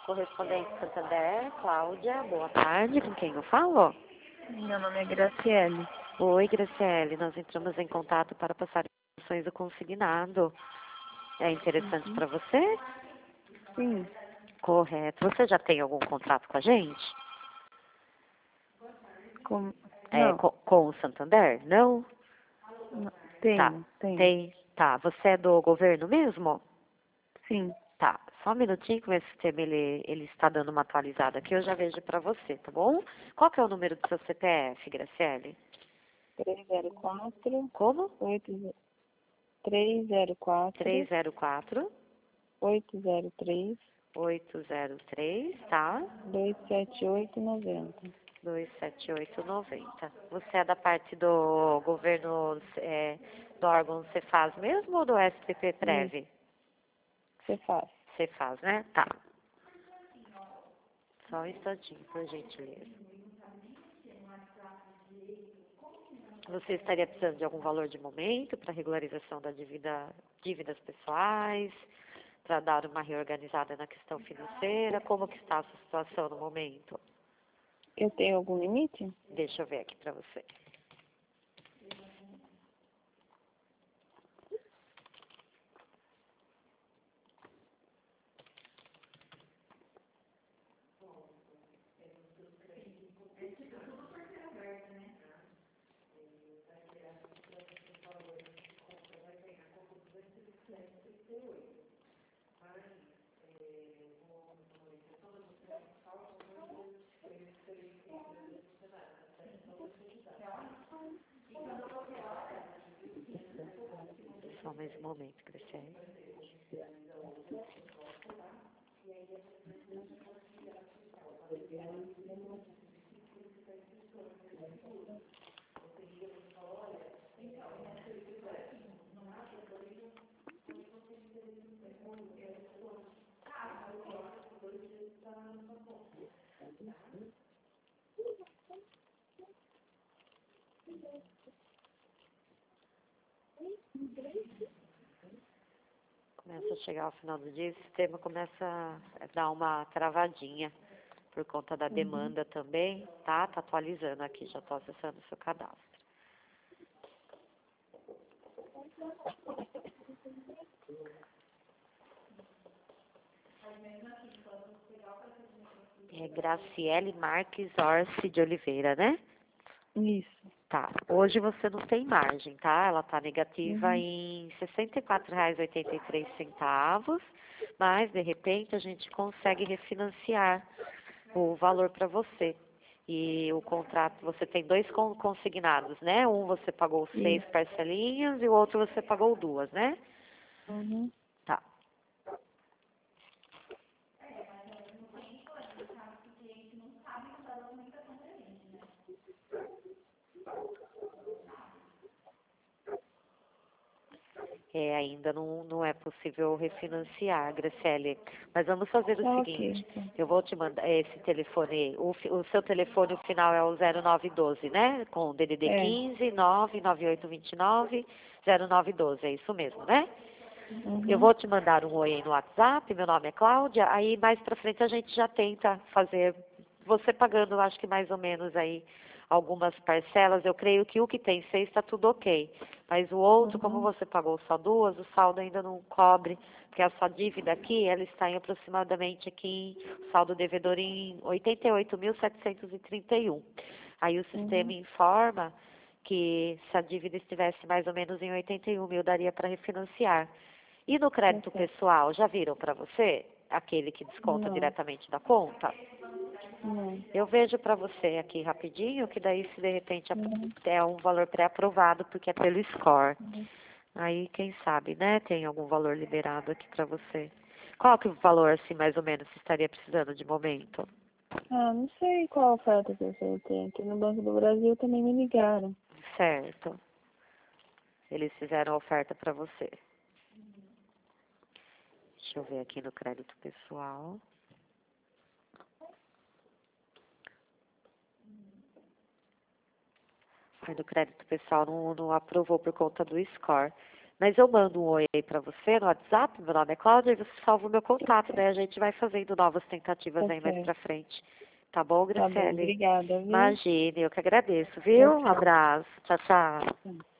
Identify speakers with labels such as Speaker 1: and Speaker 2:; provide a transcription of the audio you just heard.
Speaker 1: Correspondente Santander, Cláudia, boa tarde, com quem eu falo?
Speaker 2: Meu nome é Graciele.
Speaker 1: Oi, Graciele, nós entramos em contato para passar informações do consignado. É interessante para você?
Speaker 2: Sim,
Speaker 1: Correto. Você já tem algum contrato com a gente?
Speaker 2: com...
Speaker 1: É,
Speaker 2: não,
Speaker 1: com o Santander? Não?
Speaker 2: não,
Speaker 1: Tá.
Speaker 2: tenho,
Speaker 1: Tem. Tá. Você é do governo mesmo?
Speaker 2: sim,
Speaker 1: Tá. Só um minutinho que o meu sistema ele está dando uma atualizada aqui, eu já vejo para você, tá bom? Qual que é o número do seu CPF, Graciele?
Speaker 2: 304
Speaker 1: Como?
Speaker 2: 304
Speaker 1: 304
Speaker 2: 803
Speaker 1: 803, tá?
Speaker 2: 27890.
Speaker 1: 27890. Você é da parte do governo, do órgão Cefaz mesmo ou do SPP
Speaker 2: Isso,
Speaker 1: Prev?
Speaker 2: você faz.
Speaker 1: Cefaz, né? Tá. Só um instantinho, por gentileza. Você estaria precisando de algum valor de momento para regularização da dívidas pessoais, para dar uma reorganizada na questão financeira? Como que está a sua situação no momento?
Speaker 2: Eu tenho algum limite?
Speaker 1: Deixa eu ver aqui para você. Só mais um momento, Graciele. Começa a chegar ao final do dia, o sistema começa a dar uma travadinha por conta da demanda também, tá? Tá atualizando aqui, já tô acessando o seu cadastro. É Graciele Marques Orsi de Oliveira, né?
Speaker 2: Isso.
Speaker 1: Tá. Hoje você não tem margem, tá? Ela tá negativa
Speaker 2: Uhum.
Speaker 1: em R$ 64,83, mas de repente a gente consegue refinanciar o valor para você. E o contrato, você tem dois consignados, né? Um você pagou 6
Speaker 2: Isso.
Speaker 1: parcelinhas e o outro você pagou 2, né?
Speaker 2: Uhum.
Speaker 1: Tá. Ainda não é possível refinanciar, Graciele. Mas vamos fazer o
Speaker 2: Tá ok,
Speaker 1: seguinte,
Speaker 2: então.
Speaker 1: eu vou te mandar esse telefone, o seu telefone, o final é o 0912, né? Com DDD
Speaker 2: É.
Speaker 1: 15 99829 0912, é isso mesmo, né? Eu
Speaker 2: Uhum.
Speaker 1: vou te mandar um oi aí no WhatsApp, meu nome é Cláudia, aí mais pra frente a gente já tenta fazer, você pagando, acho que mais ou menos aí algumas parcelas, eu creio que o que tem 6 está tudo ok, mas o outro, como
Speaker 2: Uhum.
Speaker 1: você pagou só 2, o saldo ainda não cobre, porque a sua dívida aqui, ela está em aproximadamente aqui, o saldo devedor em 88.731. Aí o sistema
Speaker 2: Uhum.
Speaker 1: informa que se a dívida estivesse mais ou menos em 81 mil, daria para refinanciar. E no
Speaker 2: Tá
Speaker 1: crédito
Speaker 2: certo.
Speaker 1: pessoal, já viram para você? Aquele que desconta
Speaker 2: Não,
Speaker 1: diretamente da conta?
Speaker 2: não.
Speaker 1: Eu vejo para você aqui rapidinho, que daí se de repente
Speaker 2: Uhum.
Speaker 1: é um valor pré-aprovado, porque é pelo score.
Speaker 2: Uhum.
Speaker 1: Aí, quem sabe, né, tem algum valor liberado aqui para você. Qual que é o valor, assim, mais ou menos, você estaria precisando de momento?
Speaker 2: Ah, não sei qual oferta que você tem. Aqui no Banco do Brasil também me ligaram.
Speaker 1: Certo. Eles fizeram a oferta para você. Deixa eu ver aqui no crédito pessoal. Aí do crédito pessoal não aprovou por conta do score. Mas eu mando um oi aí pra você no WhatsApp, meu nome é Cláudia, e você salva o meu contato, daí a gente vai fazendo novas tentativas
Speaker 2: Tá
Speaker 1: aí mais
Speaker 2: certo.
Speaker 1: pra frente. Tá bom,
Speaker 2: Tá bom,
Speaker 1: Graciele?
Speaker 2: obrigada, viu?
Speaker 1: Imagine, eu que agradeço,
Speaker 2: Tchau,
Speaker 1: viu? Um
Speaker 2: tchau.
Speaker 1: abraço. Tchau, tchau.